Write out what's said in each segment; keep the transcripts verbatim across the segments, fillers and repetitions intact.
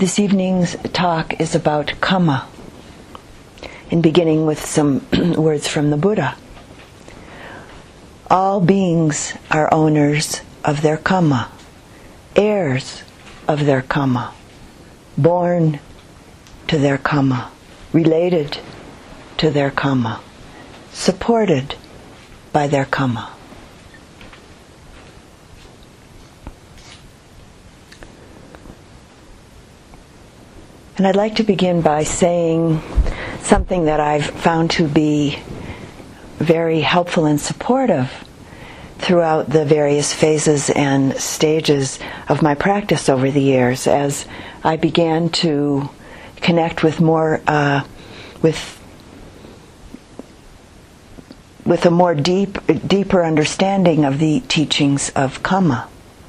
This evening's talk is about karma, and beginning with some words from the Buddha. All beings are owners of their karma, heirs of their karma, born to their karma, related to their karma, supported by their karma. And I'd like to begin by saying something that I've found to be very helpful and supportive throughout the various phases and stages of my practice over the years, as I began to connect with more, uh, with with a more deep, deeper understanding of the teachings of karma.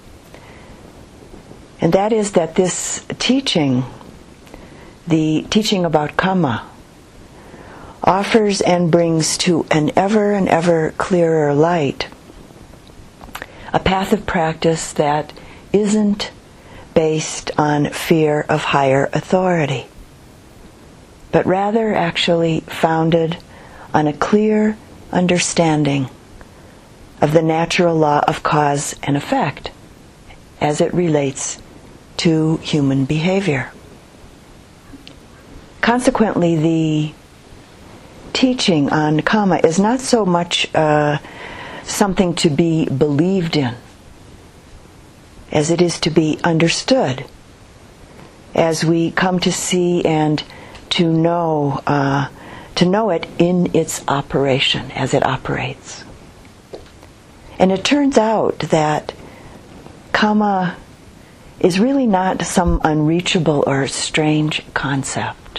And that is that this teaching, the teaching about karma, offers and brings to an ever and ever clearer light a path of practice that isn't based on fear of higher authority, but rather actually founded on a clear understanding of the natural law of cause and effect as it relates to human behavior. Consequently, the teaching on karma is not so much uh, something to be believed in as it is to be understood, as we come to see and to know uh, to know it in its operation, as it operates. And it turns out that karma is really not some unreachable or strange concept.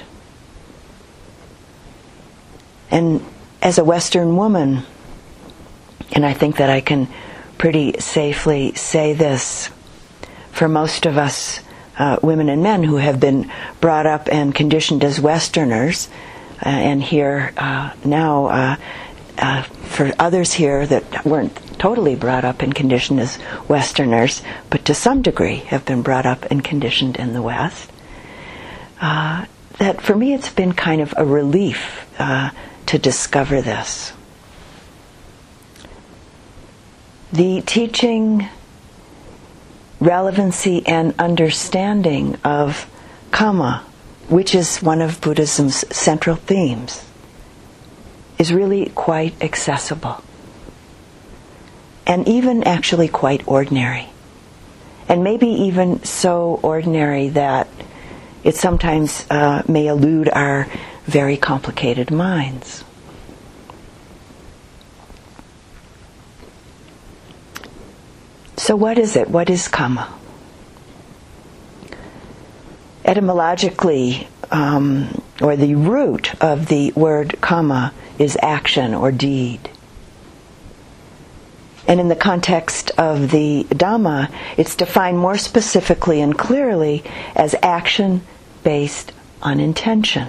And as a Western woman, and I think that I can pretty safely say this for most of us uh, women and men who have been brought up and conditioned as Westerners, uh, and here uh, now uh, uh, for others here that weren't totally brought up and conditioned as Westerners, but to some degree have been brought up and conditioned in the West, uh, that for me it's been kind of a relief uh, to discover this. The teaching, relevancy, and understanding of karma, which is one of Buddhism's central themes, is really quite accessible, and even actually quite ordinary, and maybe even so ordinary that it sometimes uh, may elude our very complicated minds. So what is it? What is karma? Etymologically, um, or the root of the word karma is action or deed. And in the context of the Dhamma, it's defined more specifically and clearly as action based on intention.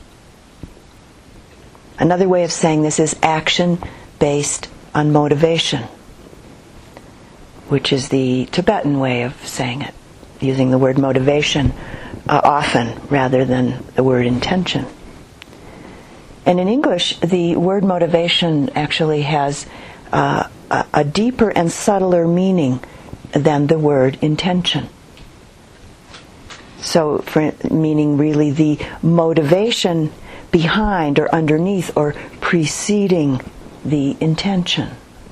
Another way of saying this is action based on motivation, which is the Tibetan way of saying it, using the word motivation uh, often rather than the word intention. And in English, the word motivation actually has uh, a, a deeper and subtler meaning than the word intention. So, for, meaning really the motivation behind or underneath or preceding the intention.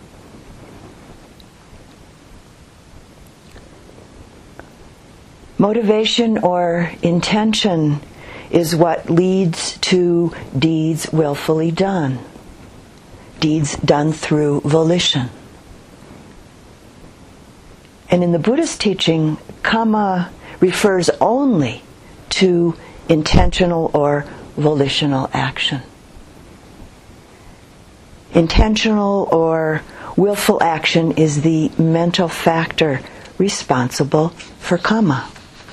Motivation or intention is what leads to deeds willfully done, deeds done through volition. And in the Buddhist teaching, karma refers only to intentional or volitional action. Intentional or willful action is the mental factor responsible for karma.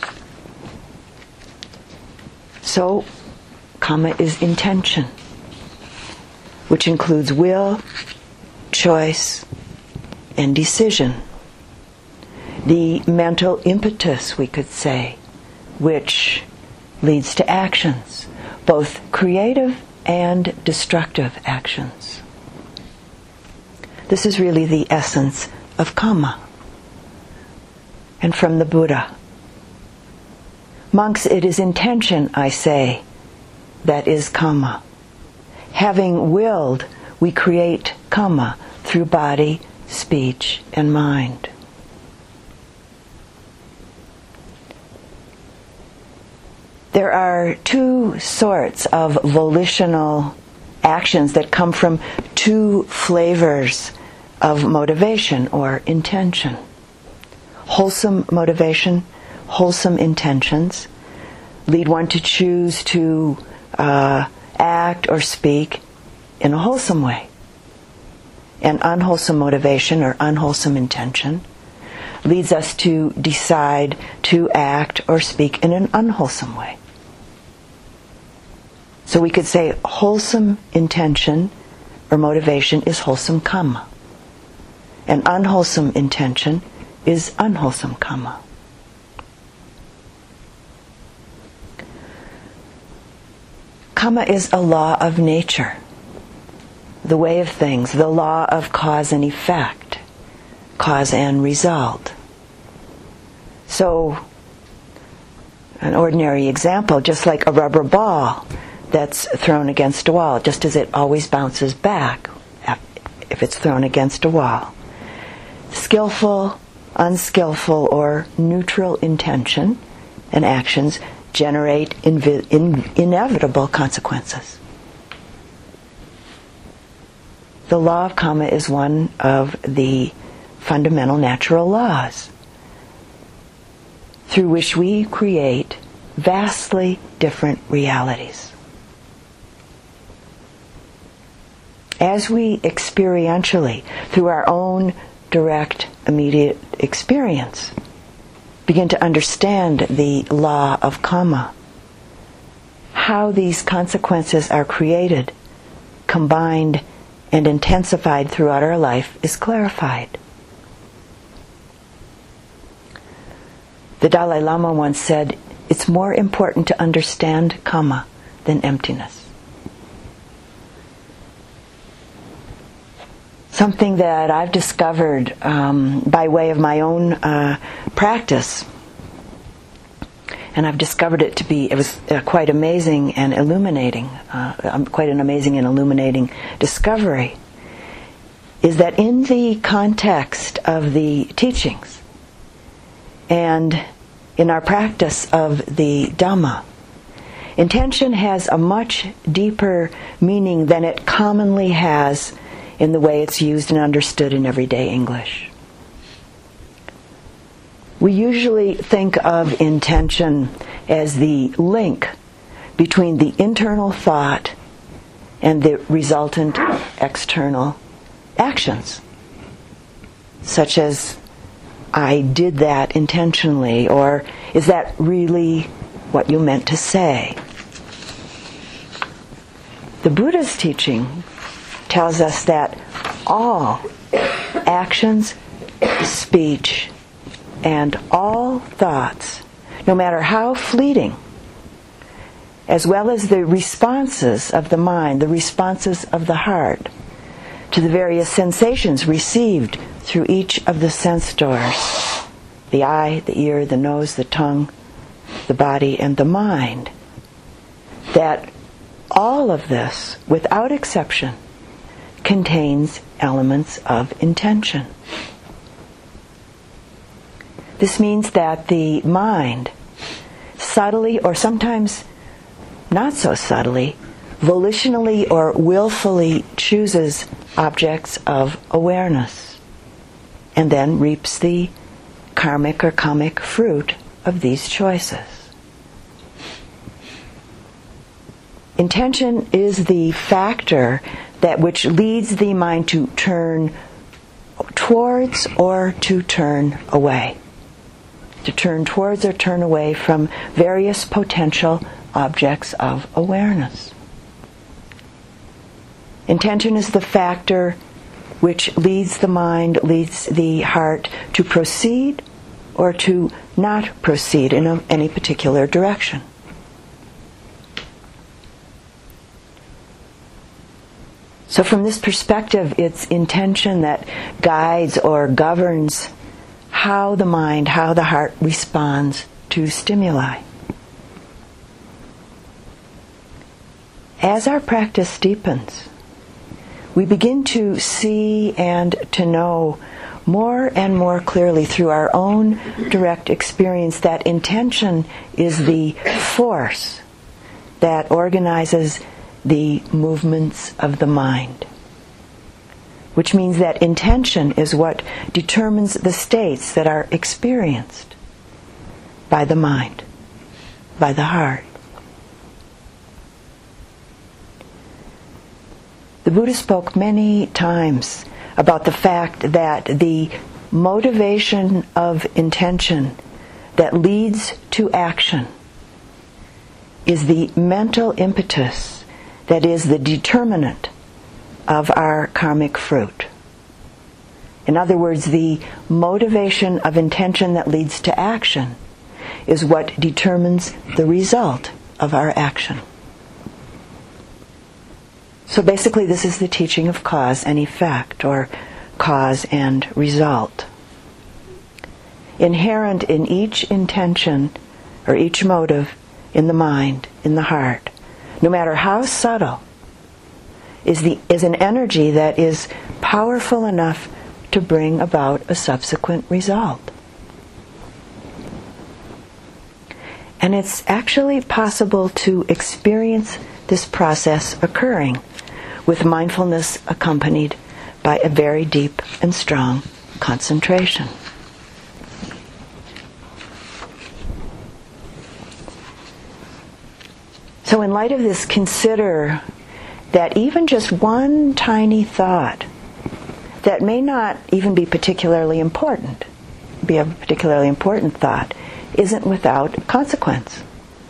So, karma is intention, which includes will, choice, and decision. The mental impetus, we could say, which leads to actions, both creative and destructive actions. This is really the essence of kamma. And from the Buddha. Monks, it is intention, I say, that is kamma. Having willed, we create kamma through body, speech, and mind. There are two sorts of volitional actions that come from two flavors of motivation or intention. Wholesome motivation, wholesome intentions lead one to choose to uh, act or speak in a wholesome way. And unwholesome motivation or unwholesome intention leads us to decide to act or speak in an unwholesome way. So we could say wholesome intention or motivation is wholesome kamma. And unwholesome intention is unwholesome kamma. Kamma is a law of nature, the way of things, the law of cause and effect, cause and result. So, an ordinary example, just like a rubber ball that's thrown against a wall, just as it always bounces back if it's thrown against a wall. Skillful, unskillful, or neutral intention and actions generate invi- in- inevitable consequences. The law of kamma is one of the fundamental natural laws through which we create vastly different realities. As we experientially, through our own direct, immediate experience, begin to understand the law of kamma, how these consequences are created, combined, and intensified throughout our life is clarified. The Dalai Lama once said, "It's more important to understand kamma than emptiness." Something that I've discovered um, by way of my own uh, practice, and I've discovered it to be, it was uh, quite amazing and illuminating, uh, quite an amazing and illuminating discovery, is that in the context of the teachings and in our practice of the Dhamma, intention has a much deeper meaning than it commonly has in the way it's used and understood in everyday English. We usually think of intention as the link between the internal thought and the resultant external actions, such as, I did that intentionally, or is that really what you meant to say? The Buddha's teaching tells us that all actions, speech, and all thoughts, no matter how fleeting, as well as the responses of the mind, the responses of the heart, to the various sensations received through each of the sense doors, the eye, the ear, the nose, the tongue, the body, and the mind, that all of this, without exception, contains elements of intention. This means that the mind, subtly or sometimes not so subtly, volitionally or willfully chooses objects of awareness and then reaps the karmic or kamic fruit of these choices. Intention is the factor that which leads the mind to turn towards or to turn away. To turn towards or turn away from various potential objects of awareness. Intention is the factor which leads the mind, leads the heart to proceed or to not proceed in a, any particular direction. So from this perspective, it's intention that guides or governs how the mind, how the heart responds to stimuli. As our practice deepens, we begin to see and to know more and more clearly through our own direct experience that intention is the force that organizes the movements of the mind. Which means that intention is what determines the states that are experienced by the mind, by the heart. The Buddha spoke many times about the fact that the motivation of intention that leads to action is the mental impetus that is the determinant of our karmic fruit. In other words, the motivation of intention that leads to action is what determines the result of our action. So basically this is the teaching of cause and effect, or cause and result. Inherent in each intention, or each motive in the mind, in the heart, no matter how subtle, is the is an energy that is powerful enough to bring about a subsequent result. And it's actually possible to experience this process occurring with mindfulness accompanied by a very deep and strong concentration. So in light of this, consider that even just one tiny thought that may not even be particularly important, be a particularly important thought, isn't without consequence.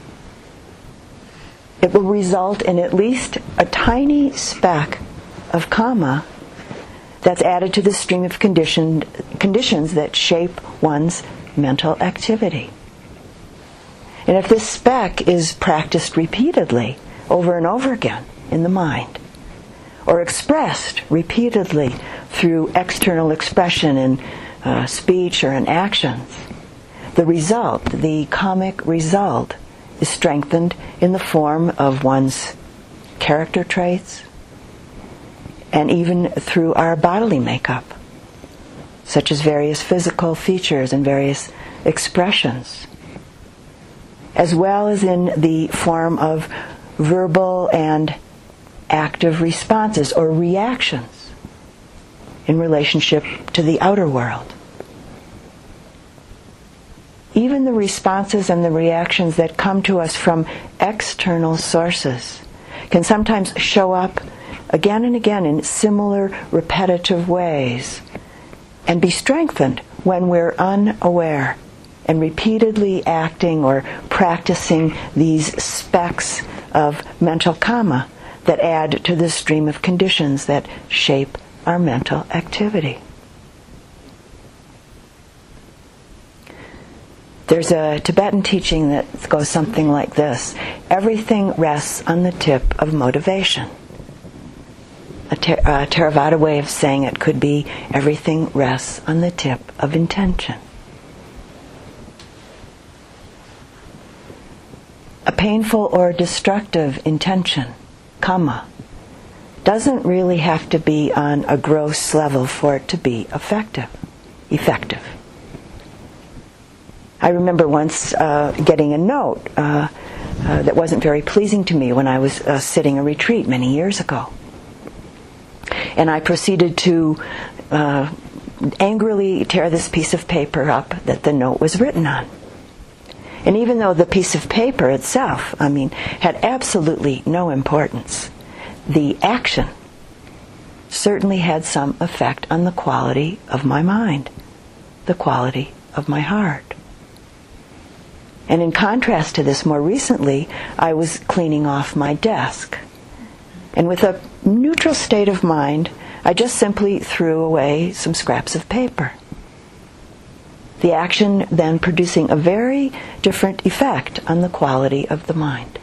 It will result in at least a tiny speck of karma that's added to the stream of conditioned, conditions that shape one's mental activity. And if this speck is practiced repeatedly, over and over again in the mind, or expressed repeatedly through external expression in uh, speech or in actions, the result, the karmic result, is strengthened in the form of one's character traits and even through our bodily makeup, such as various physical features and various expressions, as well as in the form of verbal and active responses or reactions in relationship to the outer world. Even the responses and the reactions that come to us from external sources can sometimes show up again and again in similar repetitive ways and be strengthened when we're unaware and repeatedly acting or practicing these specks of mental karma that add to the stream of conditions that shape our mental activity. There's a Tibetan teaching that goes something like this: everything rests on the tip of motivation. A, ter- a Theravada way of saying it could be everything rests on the tip of intention. A painful or destructive intention, karma, doesn't really have to be on a gross level for it to be effective. Effective. I remember once uh, getting a note uh, uh, that wasn't very pleasing to me when I was uh, sitting a retreat many years ago. And I proceeded to uh, angrily tear this piece of paper up that the note was written on. And even though the piece of paper itself, I mean, had absolutely no importance, the action certainly had some effect on the quality of my mind, the quality of my heart. And in contrast to this, more recently, I was cleaning off my desk. And with a neutral state of mind, I just simply threw away some scraps of paper. The action then producing a very different effect on the quality of the mind.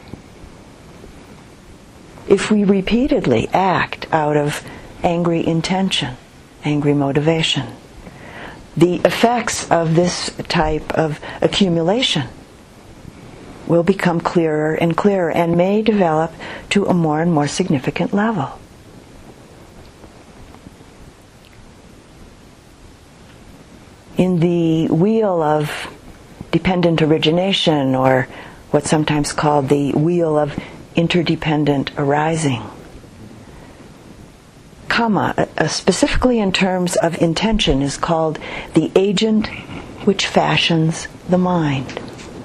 If we repeatedly act out of angry intention, angry motivation, the effects of this type of accumulation will become clearer and clearer and may develop to a more and more significant level. In the wheel of dependent origination, or what's sometimes called the wheel of interdependent arising, Kama, uh, specifically in terms of intention, is called the agent which fashions the mind.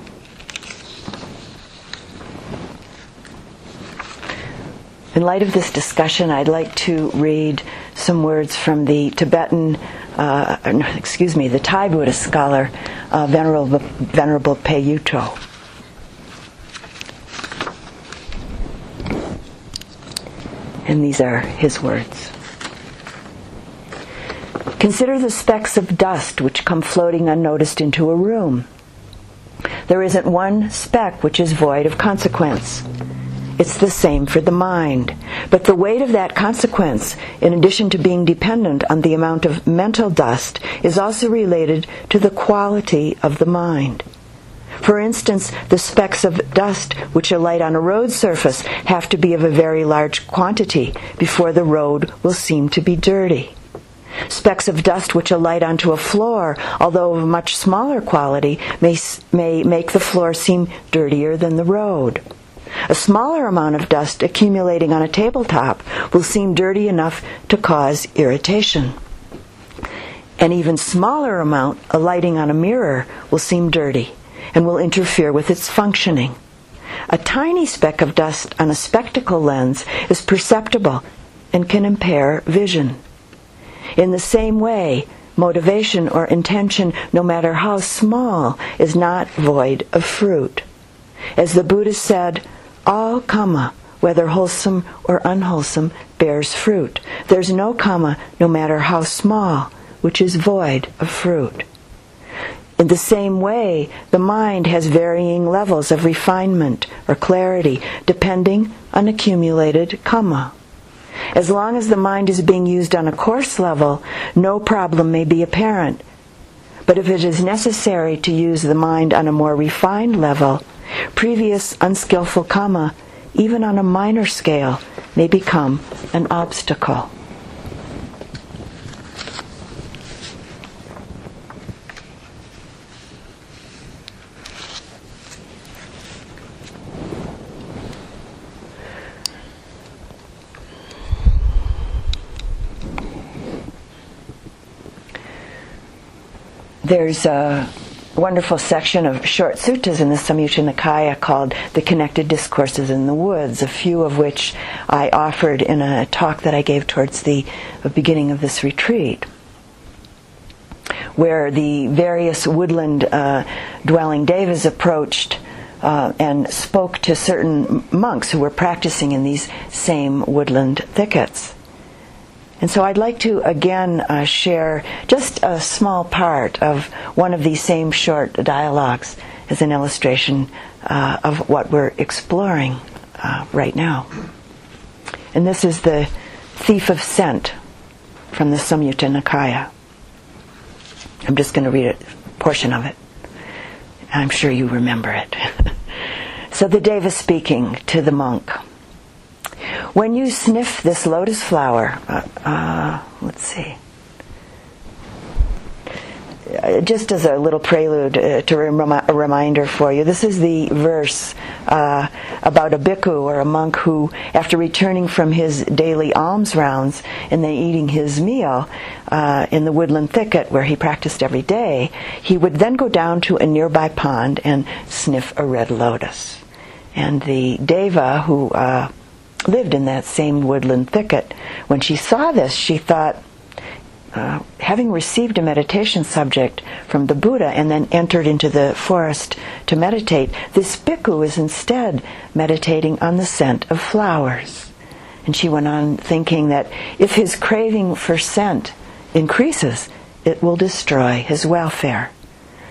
In light of this discussion, I'd like to read some words from the Tibetan, uh, excuse me, the Thai Buddhist scholar, uh, Venerable, Venerable Peyuto. And these are his words. Consider the specks of dust which come floating unnoticed into a room. There isn't one speck which is void of consequence. It's the same for the mind. But the weight of that consequence, in addition to being dependent on the amount of mental dust, is also related to the quality of the mind. For instance, the specks of dust which alight on a road surface have to be of a very large quantity before the road will seem to be dirty. Specks of dust which alight onto a floor, although of a much smaller quality, may, may make the floor seem dirtier than the road. A smaller amount of dust accumulating on a tabletop will seem dirty enough to cause irritation. An even smaller amount alighting on a mirror will seem dirty and will interfere with its functioning. A tiny speck of dust on a spectacle lens is perceptible and can impair vision. In the same way, motivation or intention, no matter how small, is not void of fruit. As the Buddha said, all Kama, whether wholesome or unwholesome, bears fruit. There's no Kama, no matter how small, which is void of fruit. In the same way, the mind has varying levels of refinement or clarity, depending on accumulated Kama. As long as the mind is being used on a coarse level, no problem may be apparent. But if it is necessary to use the mind on a more refined level, previous unskillful Kama, even on a minor scale, may become an obstacle. There's a wonderful section of short suttas in the Samyutta Nikaya called The Connected Discourses in the Woods, a few of which I offered in a talk that I gave towards the beginning of this retreat, where the various woodland uh, dwelling devas approached uh, and spoke to certain monks who were practicing in these same woodland thickets. And so I'd like to again uh, share just a small part of one of these same short dialogues as an illustration uh, of what we're exploring uh, right now. And this is the Thief of Scent from the Samyutta Nikaya. I'm just going to read a portion of it. I'm sure you remember it. So the Deva speaking to the monk. When you sniff this lotus flower, uh, uh, let's see, uh, just as a little prelude uh, to rem- a reminder for you, this is the verse uh, about a bhikkhu or a monk who, after returning from his daily alms rounds and then eating his meal uh, in the woodland thicket where he practiced every day, he would then go down to a nearby pond and sniff a red lotus. And the deva who uh, lived in that same woodland thicket, when she saw this, she thought, uh, having received a meditation subject from the Buddha and then entered into the forest to meditate, this bhikkhu is instead meditating on the scent of flowers. And she went on thinking that if his craving for scent increases, it will destroy his welfare.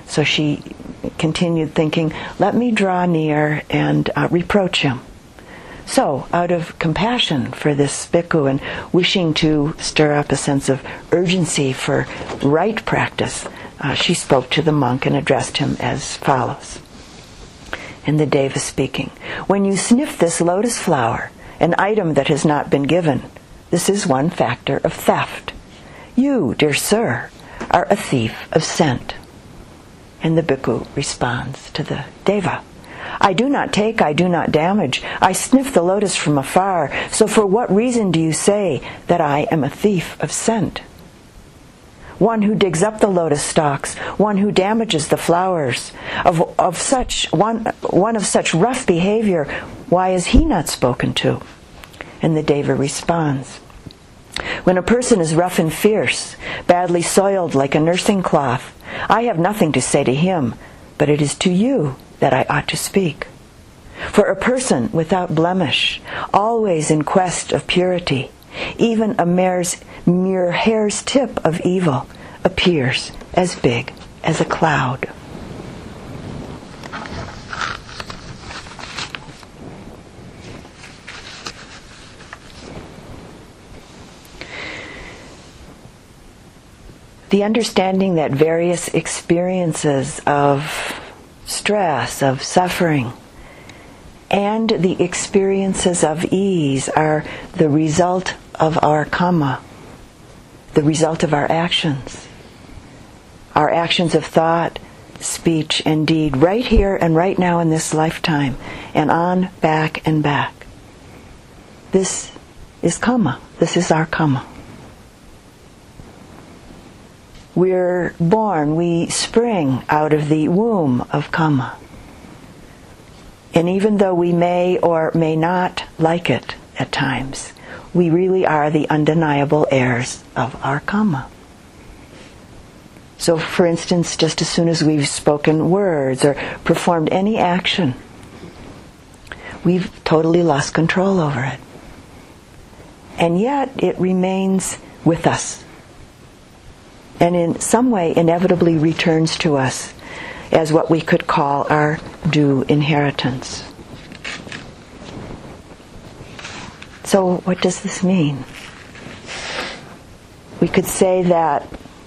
So she continued thinking, let me draw near and uh, reproach him. So, out of compassion for this bhikkhu and wishing to stir up a sense of urgency for right practice, uh, she spoke to the monk and addressed him as follows. And the deva speaking, when you sniff this lotus flower, an item that has not been given, this is one factor of theft. You, dear sir, are a thief of scent. And the bhikkhu responds to the deva, I do not take, I do not damage. I sniff the lotus from afar. So for what reason do you say that I am a thief of scent? One who digs up the lotus stalks, one who damages the flowers, of of such one one of such rough behavior, why is he not spoken to? And the deva responds, when a person is rough and fierce, badly soiled like a nursing cloth, I have nothing to say to him, but it is to you that I ought to speak. For a person without blemish, always in quest of purity, even a mare's, mere hair's tip of evil appears as big as a cloud. The understanding that various experiences of stress, of suffering, and the experiences of ease are the result of our karma, the result of our actions. Our actions of thought, speech, and deed, right here and right now in this lifetime, and on, back, and back. This is karma. This is our karma. We're born, we spring out of the womb of karma. And even though we may or may not like it at times, we really are the undeniable heirs of our karma. So, for instance, just as soon as we've spoken words or performed any action, we've totally lost control over it. And yet it remains with us. And in some way inevitably returns to us as what we could call our due inheritance. So what does this mean? We could say that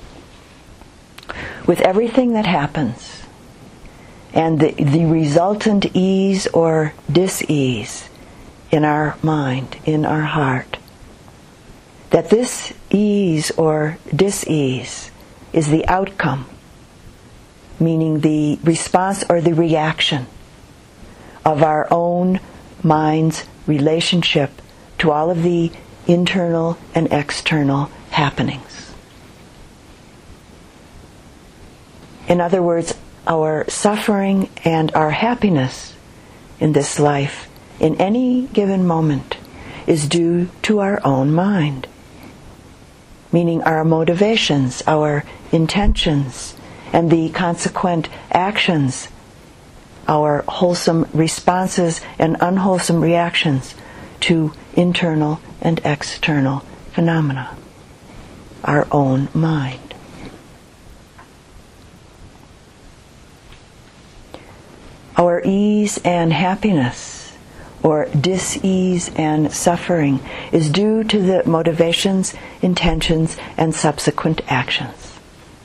with everything that happens and the, the resultant ease or dis-ease in our mind, in our heart, that this ease or dis-ease is the outcome, meaning the response or the reaction of our own mind's relationship to all of the internal and external happenings. In other words, our suffering and our happiness in this life, in any given moment, is due to our own mind. Meaning our motivations, our intentions, and the consequent actions, our wholesome responses and unwholesome reactions to internal and external phenomena. Our own mind. Our ease and happiness, or dis-ease and suffering, is due to the motivations, intentions, and subsequent actions.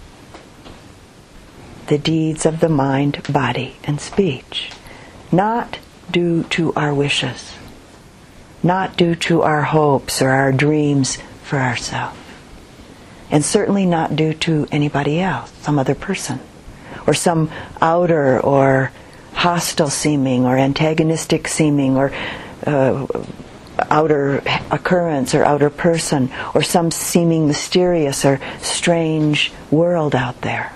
The deeds of the mind, body, and speech. Not due to our wishes. Not due to our hopes or our dreams for ourselves. And certainly not due to anybody else, some other person, or some outer or hostile seeming or antagonistic seeming or uh, outer occurrence or outer person or some seeming mysterious or strange world out there.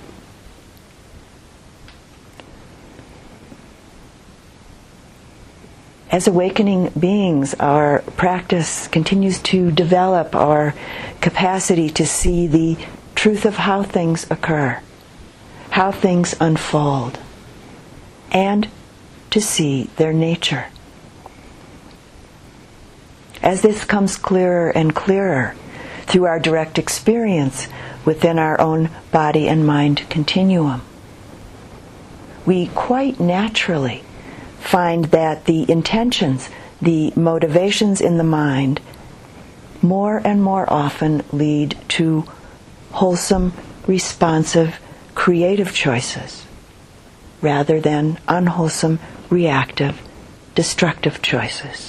As awakening beings, our practice continues to develop our capacity to see the truth of how things occur, how things unfold, and to see their nature. As this comes clearer and clearer through our direct experience within our own body and mind continuum, we quite naturally find that the intentions, the motivations in the mind, more and more often lead to wholesome, responsive, creative choices, rather than unwholesome, reactive, destructive choices.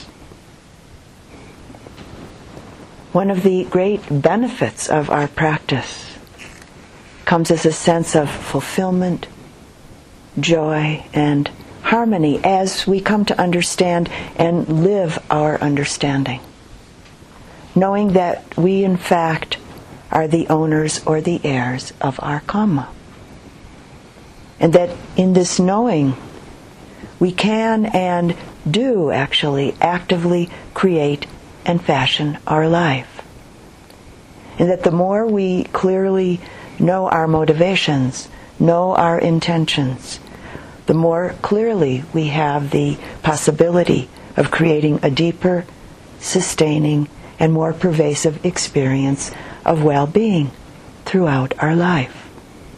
One of the great benefits of our practice comes as a sense of fulfillment, joy, and harmony as we come to understand and live our understanding, knowing that we in fact are the owners or the heirs of our karma. And that in this knowing, we can and do actually actively create and fashion our life. And that the more we clearly know our motivations, know our intentions, the more clearly we have the possibility of creating a deeper, sustaining, and more pervasive experience of well-being throughout our life.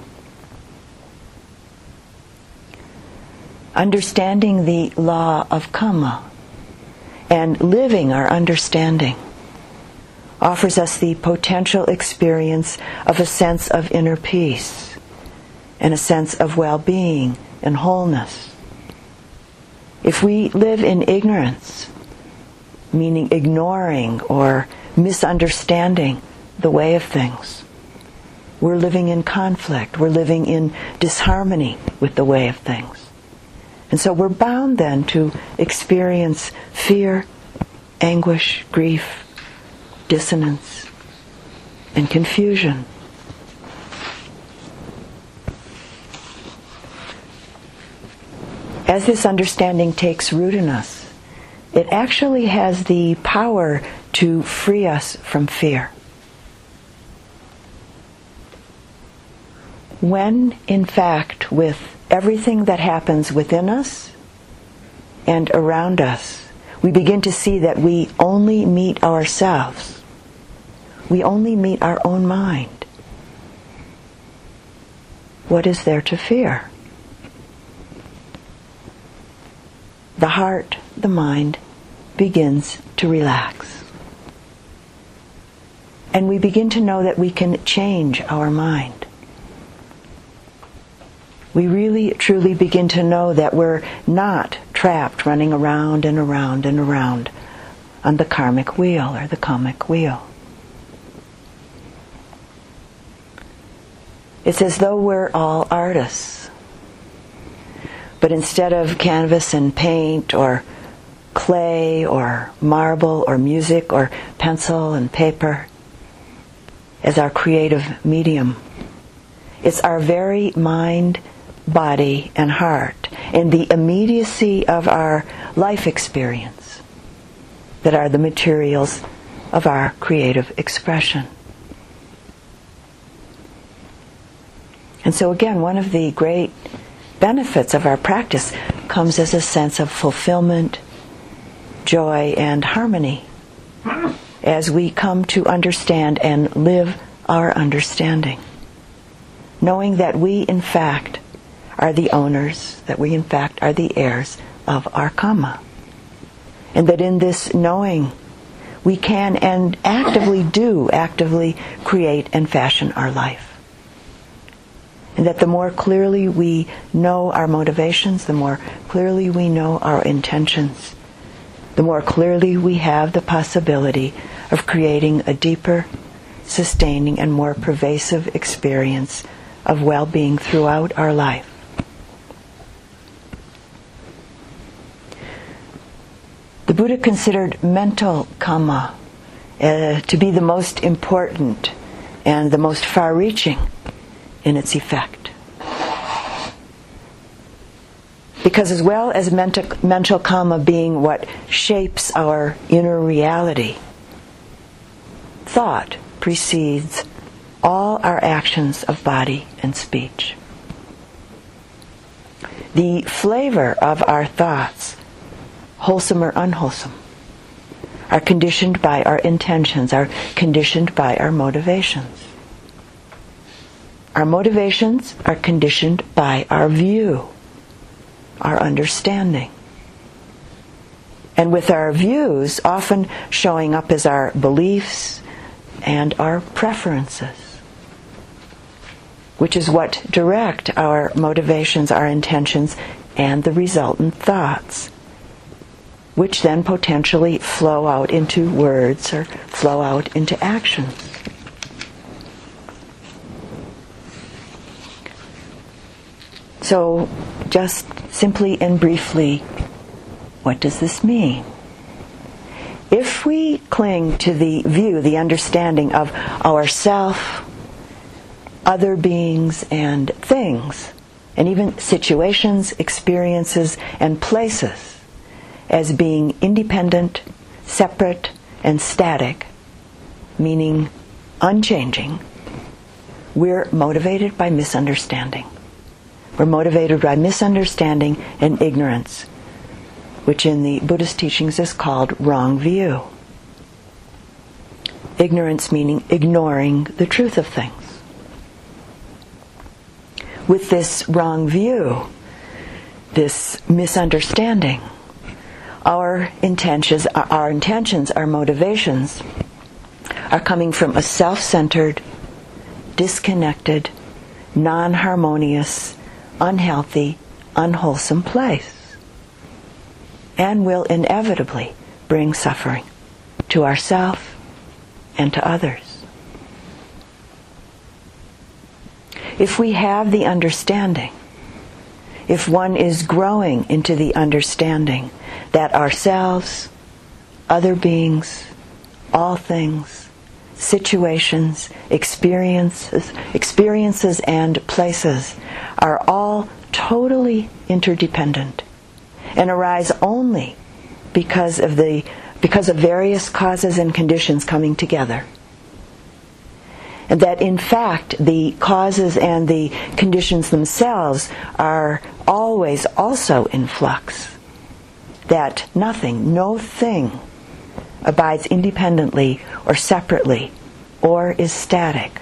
Understanding the law of karma and living our understanding offers us the potential experience of a sense of inner peace and a sense of well-being and wholeness. If we live in ignorance, meaning ignoring or misunderstanding the way of things, we're living in conflict, we're living in disharmony with the way of things. And so we're bound then to experience fear, anguish, grief, dissonance, and confusion. As this understanding takes root in us, it actually has the power to free us from fear. When, in fact, with everything that happens within us and around us, we begin to see that we only meet ourselves. We only meet our own mind. What is there to fear? The heart, the mind, begins to relax. And we begin to know that we can change our mind. We really, truly begin to know that we're not trapped running around and around and around on the karmic wheel or the kamic wheel. It's as though we're all artists. But instead of canvas and paint or clay or marble or music or pencil and paper as our creative medium, it's our very mind, body, and heart, and the immediacy of our life experience that are the materials of our creative expression. And so again, one of the great benefits of our practice comes as a sense of fulfillment, joy, and harmony as we come to understand and live our understanding, knowing that we in fact are the owners, that we in fact are the heirs of our karma. And that in this knowing, we can and actively do actively create and fashion our life. And that the more clearly we know our motivations, the more clearly we know our intentions, the more clearly we have the possibility of creating a deeper, sustaining, and more pervasive experience of well-being throughout our life. The Buddha considered mental karma uh, to be the most important and the most far-reaching in its effect. Because as well as mental, mental karma being what shapes our inner reality, thought precedes all our actions of body and speech. The flavor of our thoughts, wholesome or unwholesome, are conditioned by our intentions, are conditioned by our motivations. Our motivations are conditioned by our view. our understanding. And with our views often showing up as our beliefs and our preferences, which is what direct our motivations, our intentions, and the resultant thoughts, which then potentially flow out into words or flow out into actions. So, just simply and briefly, what does this mean? If we cling to the view, the understanding of ourself, other beings and things, and even situations, experiences, and places as being independent, separate, and static, meaning unchanging, we're motivated by misunderstanding. We're motivated by misunderstanding and ignorance, which in the Buddhist teachings is called wrong view. Ignorance meaning ignoring the truth of things. With this wrong view, this misunderstanding, our intentions, our intentions, our motivations are coming from a self-centered, disconnected, non-harmonious, unhealthy, unwholesome place, and will inevitably bring suffering to ourselves and to others. If we have the understanding, if one is growing into the understanding that ourselves, other beings, all things, situations, experiences, experiences and places are all totally interdependent and arise only because of the because of various causes and conditions coming together. And that in fact the causes and the conditions themselves are always also in flux. That nothing, no thing abides independently or separately or is static.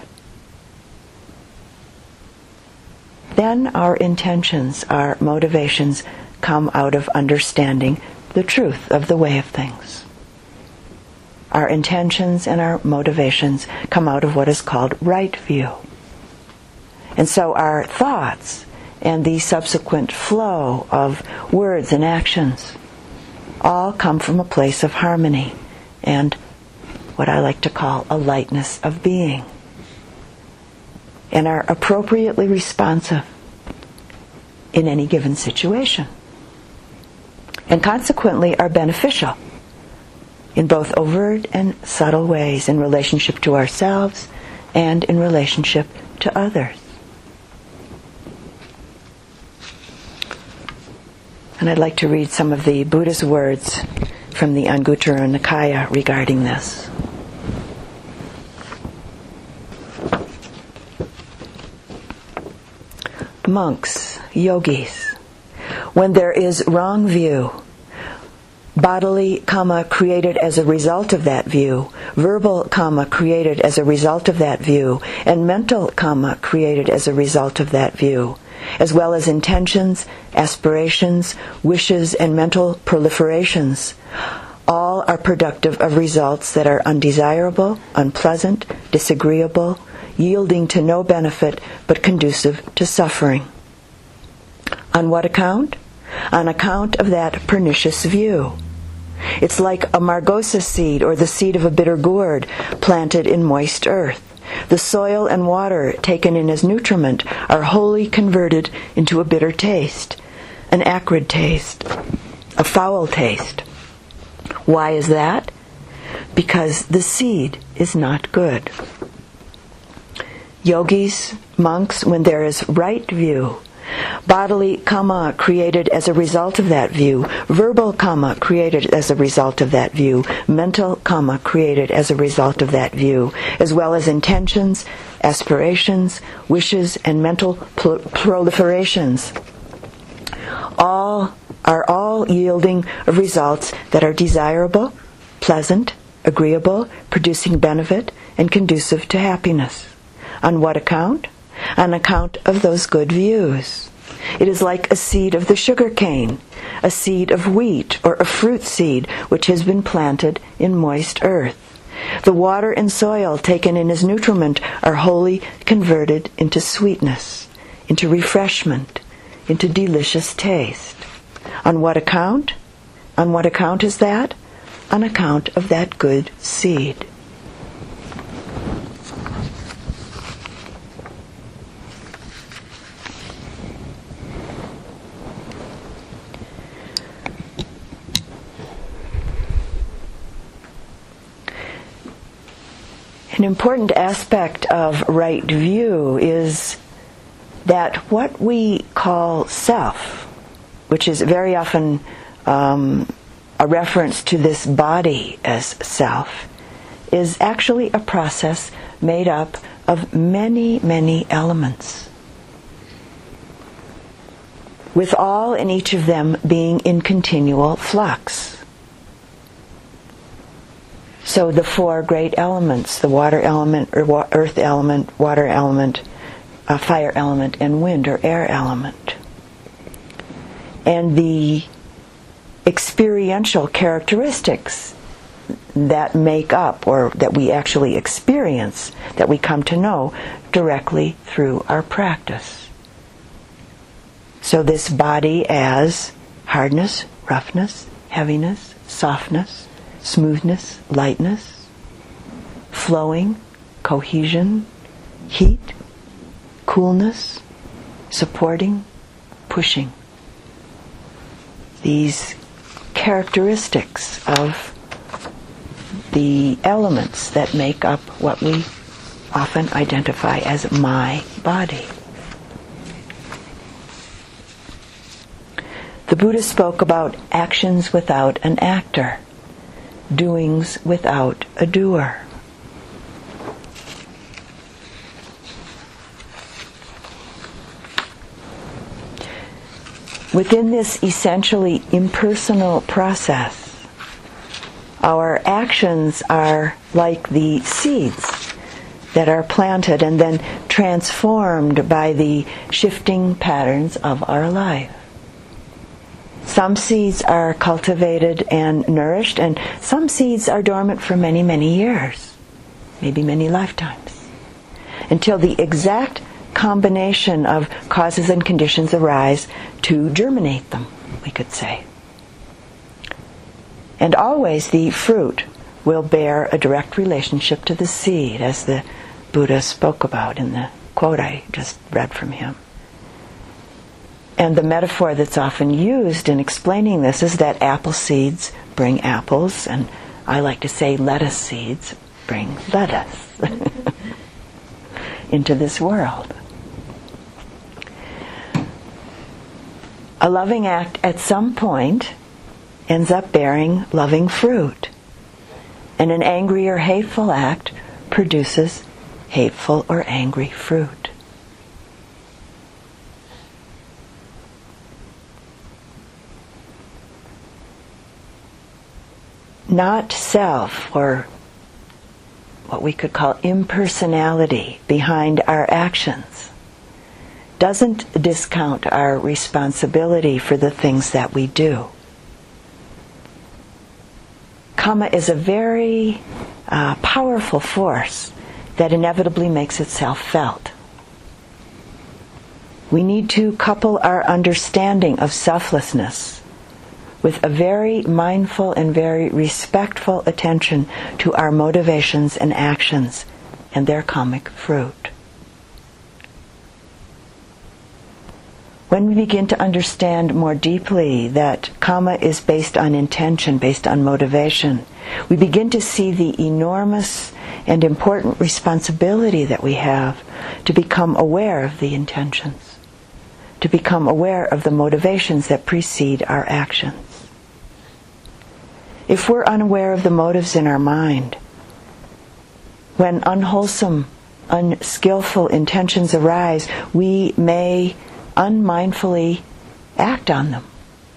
Then our intentions, our motivations come out of understanding the truth of the way of things. Our intentions and our motivations come out of what is called right view. And so our thoughts and the subsequent flow of words and actions all come from a place of harmony and what I like to call a lightness of being, and are appropriately responsive in any given situation, and consequently are beneficial in both overt and subtle ways in relationship to ourselves and in relationship to others. And I'd like to read some of the Buddha's words from the Anguttara Nikaya regarding this. Monks, yogis, when there is wrong view, bodily karma created as a result of that view, verbal karma created as a result of that view, and mental karma created as a result of that view, as well as intentions, aspirations, wishes, and mental proliferations, all are productive of results that are undesirable, unpleasant, disagreeable, yielding to no benefit but conducive to suffering. On what account? On account of that pernicious view. It's like a margosa seed or the seed of a bitter gourd planted in moist earth. The soil and water taken in as nutriment are wholly converted into a bitter taste, an acrid taste, a foul taste. Why is that? Because the seed is not good. Yogis, monks, when there is right view, bodily karma created as a result of that view, verbal karma created as a result of that view, mental karma created as a result of that view, as well as intentions, aspirations, wishes, and mental pl- proliferations, all are all yielding of results that are desirable, pleasant, agreeable, producing benefit, and conducive to happiness. On what account? On account of those good views. It is like a seed of the sugar cane, a seed of wheat, or a fruit seed which has been planted in moist earth. The water and soil taken in as nutriment are wholly converted into sweetness, into refreshment, into delicious taste. On what account? On what account is that? On account of that good seed. An important aspect of right view is that what we call self, which is very often um, a reference to this body as self, is actually a process made up of many, many elements, with all and each of them being in continual flux. So the four great elements, the water element, or wa- earth element, water element, uh, fire element, and wind or air element. And the experiential characteristics that make up, or that we actually experience, that we come to know directly through our practice. So this body as hardness, roughness, heaviness, softness, smoothness, lightness, flowing, cohesion, heat, coolness, supporting, pushing. These characteristics of the elements that make up what we often identify as my body. The Buddha spoke about actions without an actor, doings without a doer. Within this essentially impersonal process, our actions are like the seeds that are planted and then transformed by the shifting patterns of our life. Some seeds are cultivated and nourished, and some seeds are dormant for many, many years, maybe many lifetimes, until the exact combination of causes and conditions arise to germinate them, we could say. And always the fruit will bear a direct relationship to the seed, as the Buddha spoke about in the quote I just read from him. And the metaphor that's often used in explaining this is that apple seeds bring apples, and I like to say lettuce seeds bring lettuce into this world. A loving act at some point ends up bearing loving fruit, and an angry or hateful act produces hateful or angry fruit. Not self, or what we could call impersonality behind our actions, doesn't discount our responsibility for the things that we do. Karma is a very uh, powerful force that inevitably makes itself felt. We need to couple our understanding of selflessness with a very mindful and very respectful attention to our motivations and actions and their karmic fruit. When we begin to understand more deeply that karma is based on intention, based on motivation, we begin to see the enormous and important responsibility that we have to become aware of the intentions, to become aware of the motivations that precede our actions. If we're unaware of the motives in our mind, when unwholesome, unskillful intentions arise, we may unmindfully act on them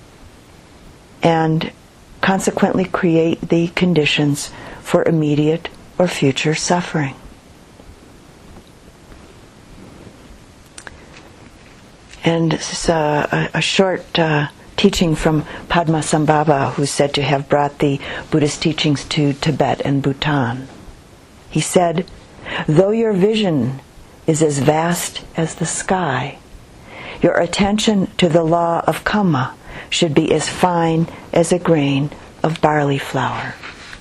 and consequently create the conditions for immediate or future suffering. And this is a, a, a short uh, teaching from Padmasambhava, who's said to have brought the Buddhist teachings to Tibet and Bhutan. He said, "Though your vision is as vast as the sky, your attention to the law of karma should be as fine as a grain of barley flour."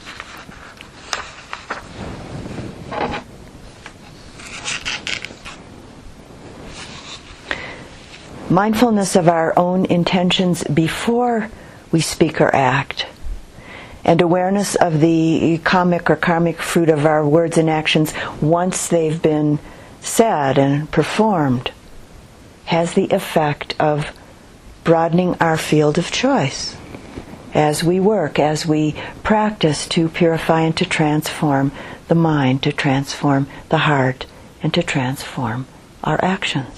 Mindfulness of our own intentions before we speak or act, and awareness of the karmic or karmic fruit of our words and actions once they've been said and performed, has the effect of broadening our field of choice as we work, as we practice to purify and to transform the mind, to transform the heart, and to transform our actions.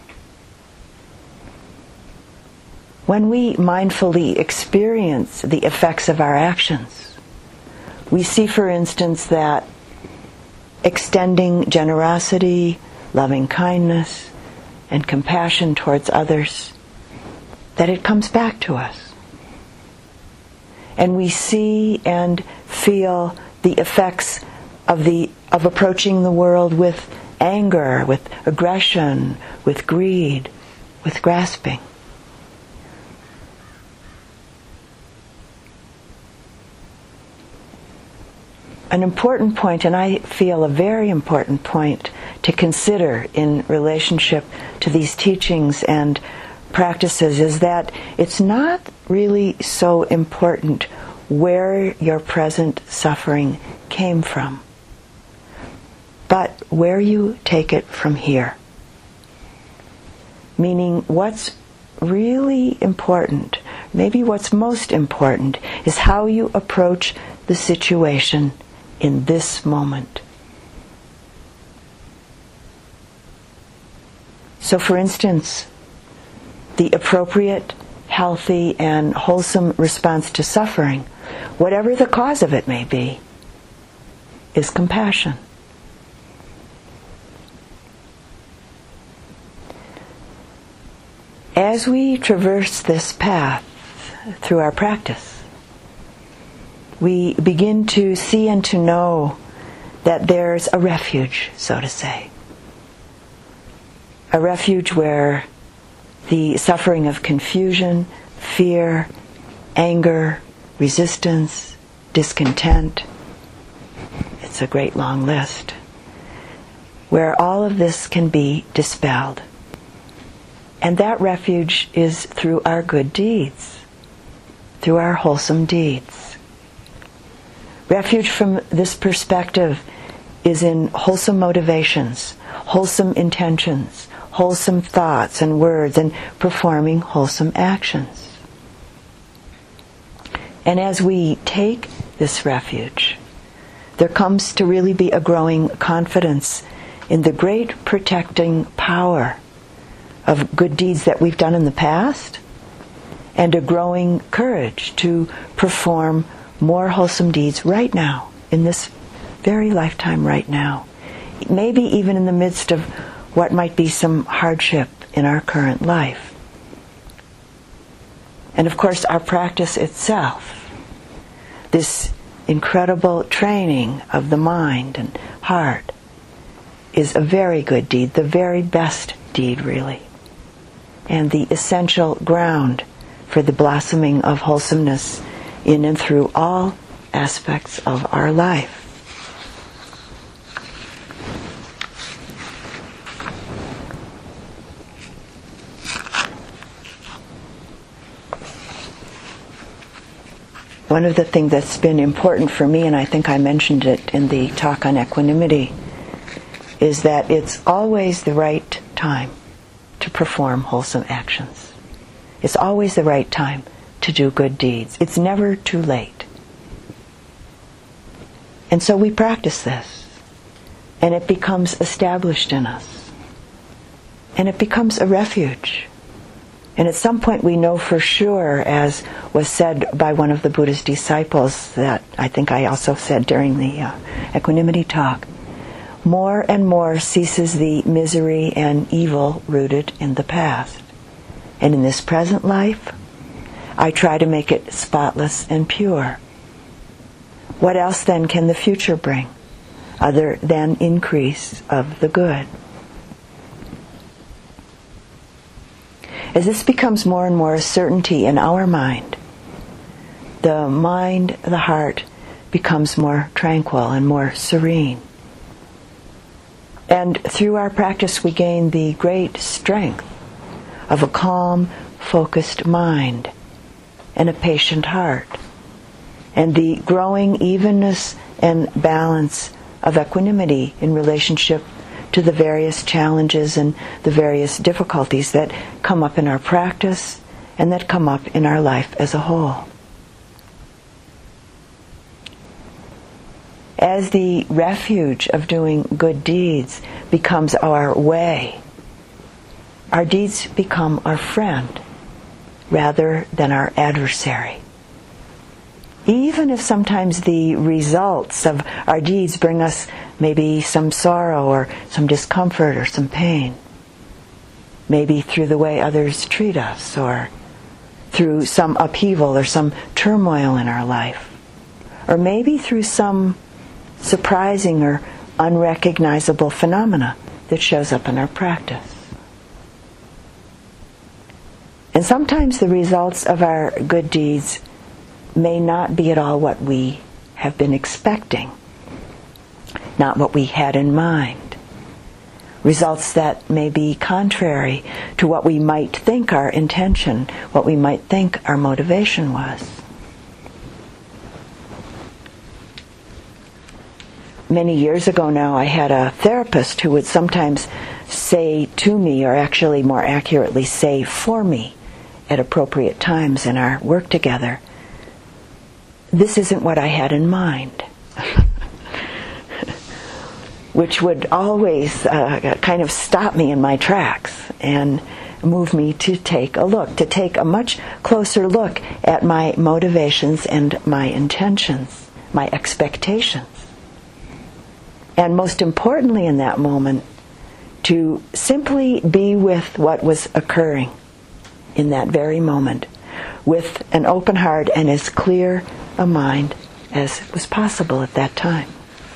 When we mindfully experience the effects of our actions, we see, for instance, that extending generosity, loving kindness, and compassion towards others, that it comes back to us. And we see and feel the effects of the of approaching the world with anger, with aggression, with greed, with grasping. An important point, and I feel a very important point to consider in relationship to these teachings and practices, is that it's not really so important where your present suffering came from, but where you take it from here. Meaning, what's really important, maybe what's most important, is how you approach the situation in this moment. So, for instance, the appropriate, healthy, and wholesome response to suffering, whatever the cause of it may be, is compassion. As we traverse this path through our practice, we begin to see and to know that there's a refuge, so to say. A refuge where the suffering of confusion, fear, anger, resistance, discontent, it's a great long list, where all of this can be dispelled. And that refuge is through our good deeds, through our wholesome deeds. Refuge from this perspective is in wholesome motivations, wholesome intentions, wholesome thoughts and words, and performing wholesome actions. And as we take this refuge, there comes to really be a growing confidence in the great protecting power of good deeds that we've done in the past, and a growing courage to perform more wholesome deeds right now, in this very lifetime right now. Maybe even in the midst of what might be some hardship in our current life. And of course, our practice itself, this incredible training of the mind and heart, is a very good deed, the very best deed, really, and the essential ground for the blossoming of wholesomeness in and through all aspects of our life. One of the things that's been important for me, and I think I mentioned it in the talk on equanimity, is that it's always the right time to perform wholesome actions. It's always the right time to do good deeds. It's never too late. And so we practice this, and it becomes established in us, and it becomes a refuge. And at some point we know for sure, as was said by one of the Buddha's disciples, that I think I also said during the uh, equanimity talk, more and more ceases the misery and evil rooted in the past. And in this present life, I try to make it spotless and pure. What else then can the future bring, other than increase of the good? As this becomes more and more a certainty in our mind, the mind, the heart, becomes more tranquil and more serene. And through our practice we gain the great strength of a calm, focused mind and a patient heart, and the growing evenness and balance of equanimity in relationship to the various challenges and the various difficulties that come up in our practice and that come up in our life as a whole. As the refuge of doing good deeds becomes our way, our deeds become our friend rather than our adversary. Even if sometimes the results of our deeds bring us maybe some sorrow or some discomfort or some pain, maybe through the way others treat us or through some upheaval or some turmoil in our life, or maybe through some surprising or unrecognizable phenomena that shows up in our practice. And sometimes the results of our good deeds may not be at all what we have been expecting, not what we had in mind. Results that may be contrary to what we might think our intention, what we might think our motivation was. Many years ago now, I had a therapist who would sometimes say to me, or actually more accurately say for me at appropriate times in our work together, "This isn't what I had in mind," which would always uh, kind of stop me in my tracks and move me to take a look, to take a much closer look at my motivations and my intentions, my expectations. And most importantly in that moment, to simply be with what was occurring in that very moment, with an open heart and as clear a mind as was possible at that time.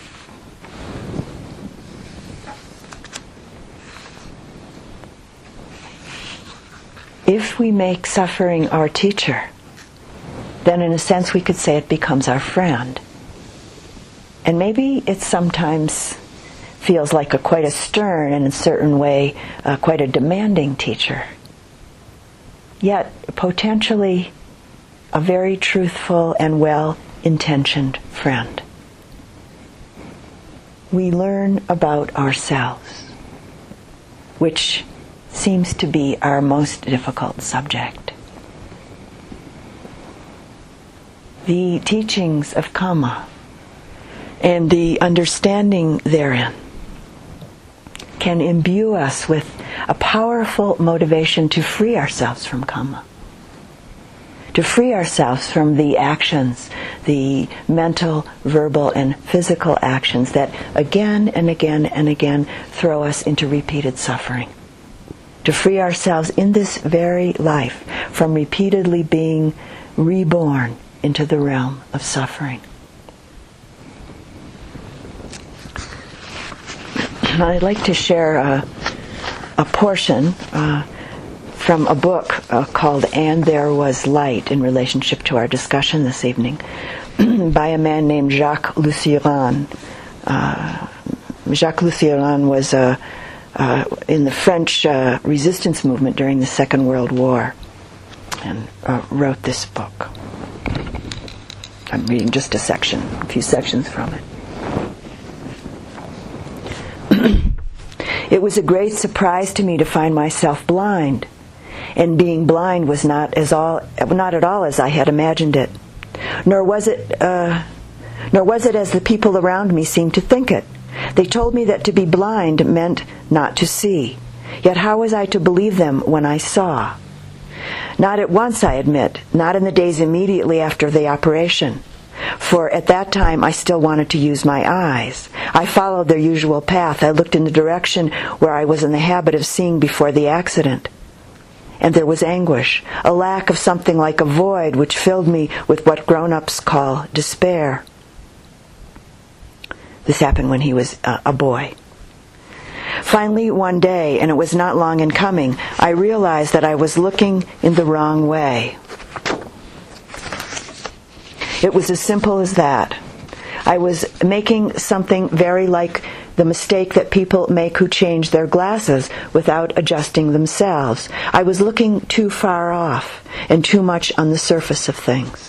If we make suffering our teacher, then in a sense we could say it becomes our friend. And maybe it sometimes feels like a quite a stern and in a certain way uh, quite a demanding teacher. Yet potentially a very truthful and well-intentioned friend. We learn about ourselves, which seems to be our most difficult subject. The teachings of Kamma and the understanding therein can imbue us with a powerful motivation to free ourselves from Kamma, to free ourselves from the actions, the mental, verbal, and physical actions that again and again and again throw us into repeated suffering, to free ourselves in this very life from repeatedly being reborn into the realm of suffering. I'd like to share a, a portion uh, from a book uh, called And There Was Light in relationship to our discussion this evening by a man named Jacques Lucien. Uh, Jacques Lucien was uh, uh, in the French uh, resistance movement during the Second World War and uh, wrote this book. I'm reading just a section, a few sections from it. It was a great surprise to me to find myself blind, and being blind was not as all, not at all as I had imagined it. Nor was it, uh, nor was it as the people around me seemed to think it. They told me that to be blind meant not to see. Yet how was I to believe them when I saw? Not at once, I admit, not in the days immediately after the operation. For at that time I still wanted to use my eyes. I followed their usual path. I looked in the direction where I was in the habit of seeing before the accident. and there was anguish, a lack of something like a void which filled me with what grown-ups call despair. This happened when he was uh, a boy. Finally, one day, and it was not long in coming, I realized that I was looking in the wrong way. It was as simple as that. I was making something very like the mistake that people make who change their glasses without adjusting themselves. I was looking too far off and too much on the surface of things.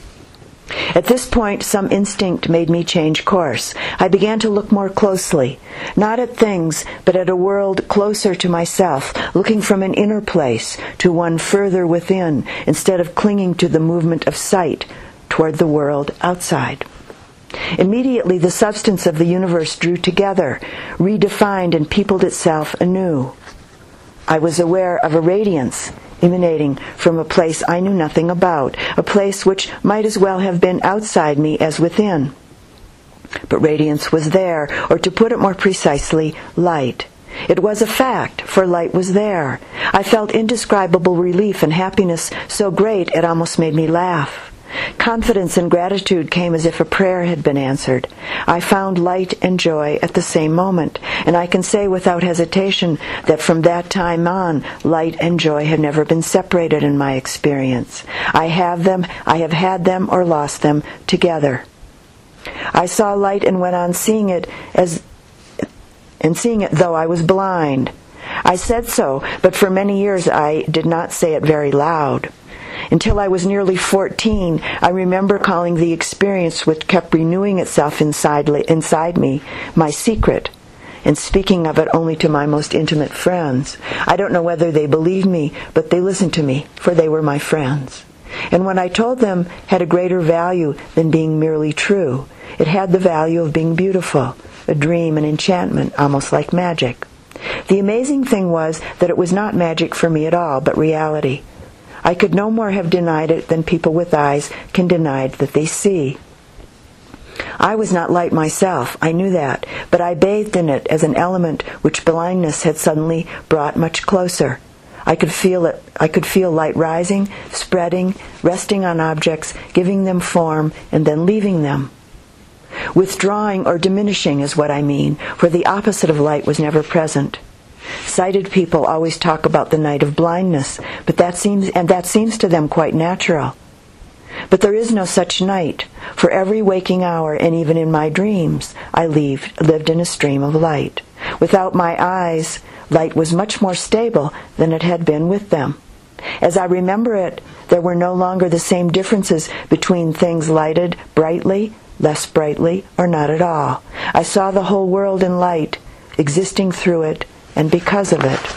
At this point, some instinct made me change course. I began to look more closely, not at things, but at a world closer to myself, looking from an inner place to one further within, instead of clinging to the movement of sight toward the world outside. Immediately, the substance of the universe drew together, redefined and peopled itself anew. I was aware of a radiance emanating from a place I knew nothing about, a place which might as well have been outside me as within. But radiance was there, or to put it more precisely, light. It was a fact, for light was there. I felt indescribable relief and happiness so great it almost made me laugh. Confidence and gratitude came as if a prayer had been answered. I found light and joy at the same moment, and I can say without hesitation that from that time on, light and joy have never been separated in my experience. I have them, I have had them or lost them together. I saw light and went on seeing it as and seeing it though I was blind. I said so, but for many years I did not say it very loud. Until I was nearly fourteen, I remember calling the experience which kept renewing itself inside, inside me my secret, and speaking of it only to my most intimate friends. I don't know whether they believed me, but they listened to me, for they were my friends. And what I told them had a greater value than being merely true. It had the value of being beautiful, a dream, an enchantment, almost like magic. The amazing thing was that it was not magic for me at all, but reality. I could no more have denied it than people with eyes can deny that they see. I was not light myself, I knew that, but I bathed in it as an element which blindness had suddenly brought much closer. I could feel it. I could feel light rising, spreading, resting on objects, giving them form, and then leaving them. Withdrawing or diminishing is what I mean, for the opposite of light was never present. Sighted people always talk about the night of blindness, but that seems and that seems to them quite natural. But there is no such night. For every waking hour, and even in my dreams, I lived, lived in a stream of light. Without my eyes, light was much more stable than it had been with them. As I remember it, there were no longer the same differences between things lighted brightly, less brightly, or not at all. I saw the whole world in light, existing through it, and because of it.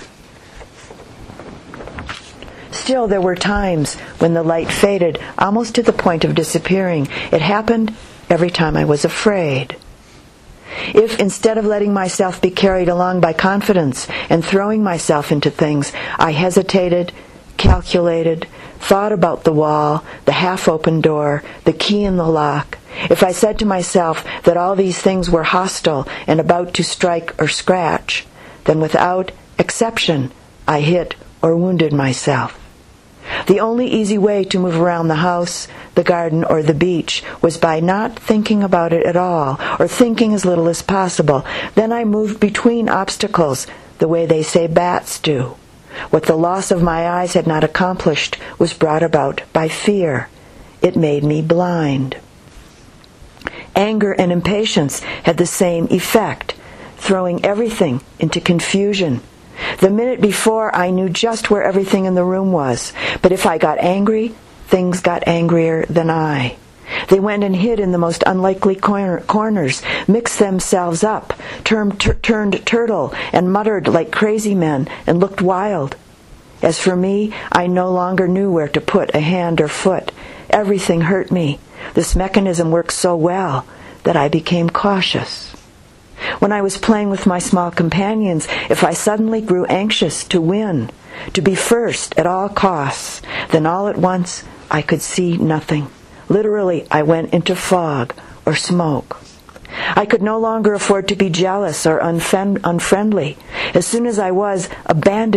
Still, there were times when the light faded, almost to the point of disappearing. It happened every time I was afraid. If, instead of letting myself be carried along by confidence and throwing myself into things, I hesitated, calculated, thought about the wall, the half-open door, the key in the lock, if I said to myself that all these things were hostile and about to strike or scratch, then without exception, I hit or wounded myself. The only easy way to move around the house, the garden, or the beach was by not thinking about it at all, or thinking as little as possible. Then I moved between obstacles, the way they say bats do. What the loss of my eyes had not accomplished was brought about by fear. It made me blind. Anger and impatience had the same effect, throwing everything into confusion. The minute before, I knew just where everything in the room was, but if I got angry, things got angrier than I. They went and hid in the most unlikely corner, corners, mixed themselves up, turned, tur- turned turtle, and muttered like crazy men, and looked wild. As for me, I no longer knew where to put a hand or foot. Everything hurt me. This mechanism worked so well that I became cautious. When I was playing with my small companions, if I suddenly grew anxious to win, to be first at all costs, then all at once I could see nothing. Literally, I went into fog or smoke. I could no longer afford to be jealous or unfriend- unfriendly. As soon as I was, a bandage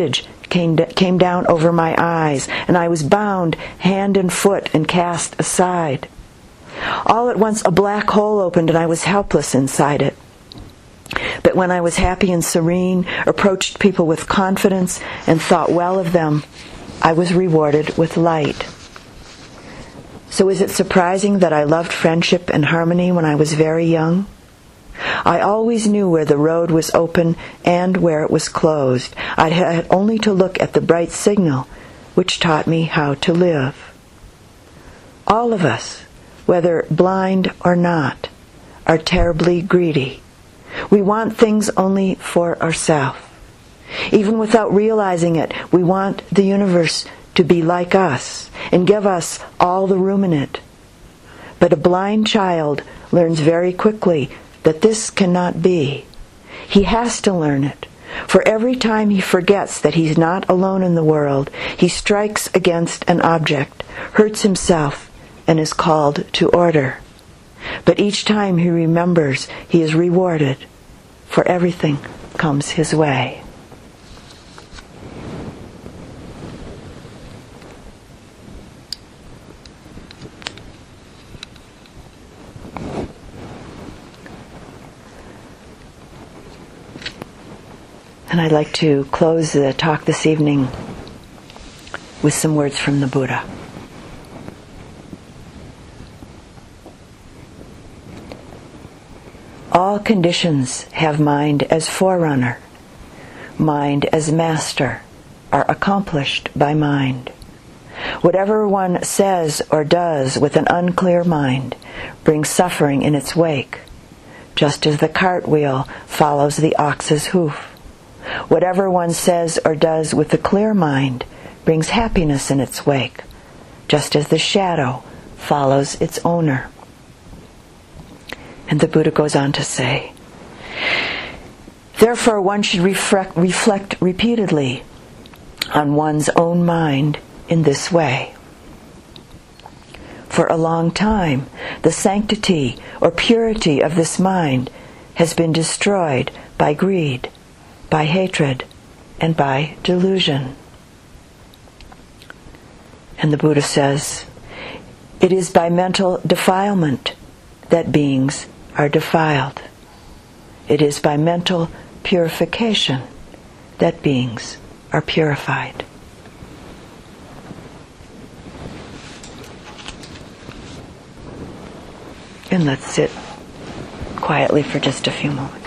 came, came down over my eyes, and I was bound hand and foot and cast aside. All at once a black hole opened, and I was helpless inside it. But when I was happy and serene, approached people with confidence, and thought well of them, I was rewarded with light. So is it surprising that I loved friendship and harmony when I was very young? I always knew where the road was open and where it was closed. I had only to look at the bright signal, which taught me how to live. All of us, whether blind or not, are terribly greedy. We want things only for ourselves. Even without realizing it, we want the universe to be like us and give us all the room in it. But a blind child learns very quickly that this cannot be. He has to learn it. For every time he forgets that he's not alone in the world, he strikes against an object, hurts himself, and is called to order. But each time he remembers, he is rewarded, for everything comes his way. And I'd like to close the talk this evening with some words from the Buddha. All conditions have mind as forerunner, mind as master, are accomplished by mind. Whatever one says or does with an unclear mind brings suffering in its wake, just as the cartwheel follows the ox's hoof. Whatever one says or does with a clear mind brings happiness in its wake, just as the shadow follows its owner. And the Buddha goes on to say, therefore one should reflect, reflect repeatedly on one's own mind in this way. For a long time, the sanctity or purity of this mind has been destroyed by greed, by hatred, and by delusion. And the Buddha says, it is by mental defilement that beings are defiled. It is by mental purification that beings are purified. And let's sit quietly for just a few moments.